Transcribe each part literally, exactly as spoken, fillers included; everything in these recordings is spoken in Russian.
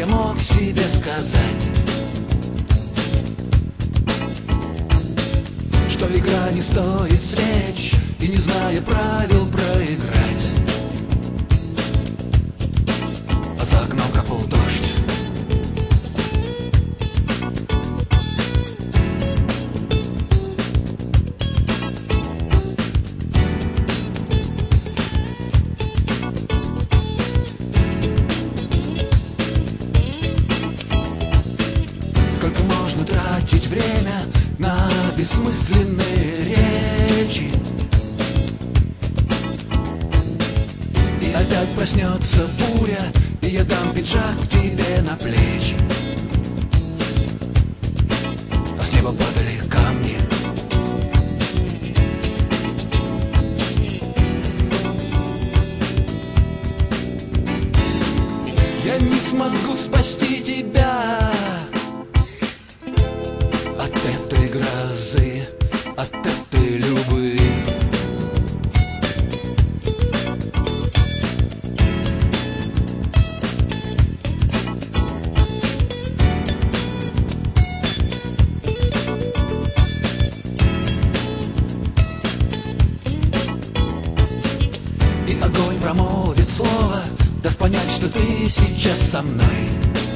я мог себе сказать, что игра не стоит свеч, и не зная правил проиграть. А за окном капал дождь. Сколько можно тратить время на бессмысленные речи? И опять проснется буря, и я дам пиджак тебе на плечи. А с неба падали камни. Я не смогу спасти тебя от этой грозы, от этой любви. И огонь промолвит слово, дав понять, что ты сейчас со мной.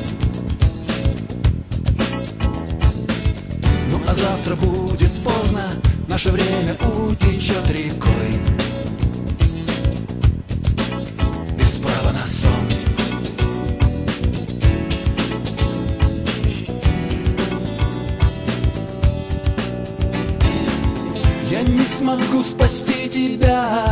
Ну а завтра будет поздно, наше время утечет рекой, без права на сон. Я не смогу спасти тебя